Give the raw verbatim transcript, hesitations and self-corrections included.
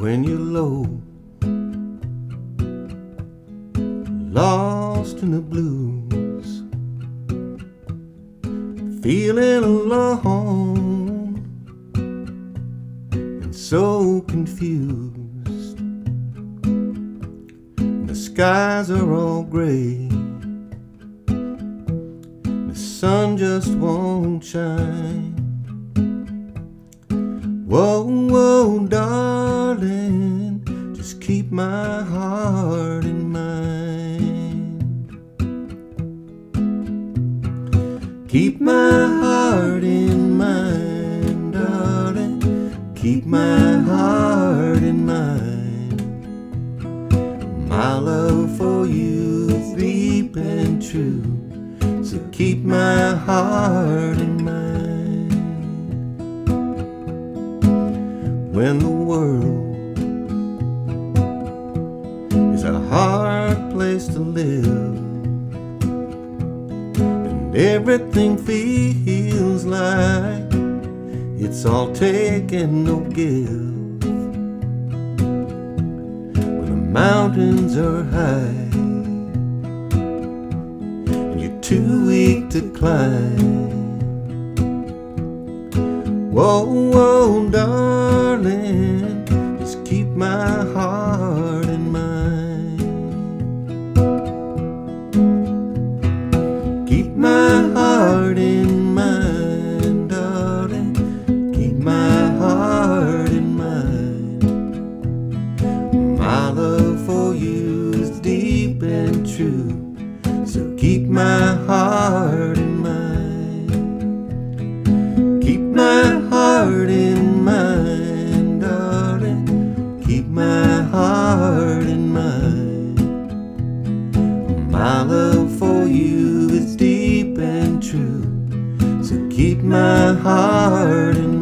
when you're low, lost in the blues, feeling alone and so confused. The skies are all gray, the sun just won't shine. Whoa, whoa, darling, just keep my heart in mind. Keep my heart in mind, darling, keep my heart in mind. My love for you is deep and true, so keep my heart in mind. When the world is a hard place to live, and everything feels like it's all take and no give, when the mountains are high and you're too weak to climb. Whoa, whoa, darling, just keep my heart in mind. Keep my heart in mind, darling, keep my heart in mind. My love for you is deep and true, so keep my heart in mind. Keep my heart in mind, darling, keep my heart in mind. My love for you is deep and true, so keep my heart in mind.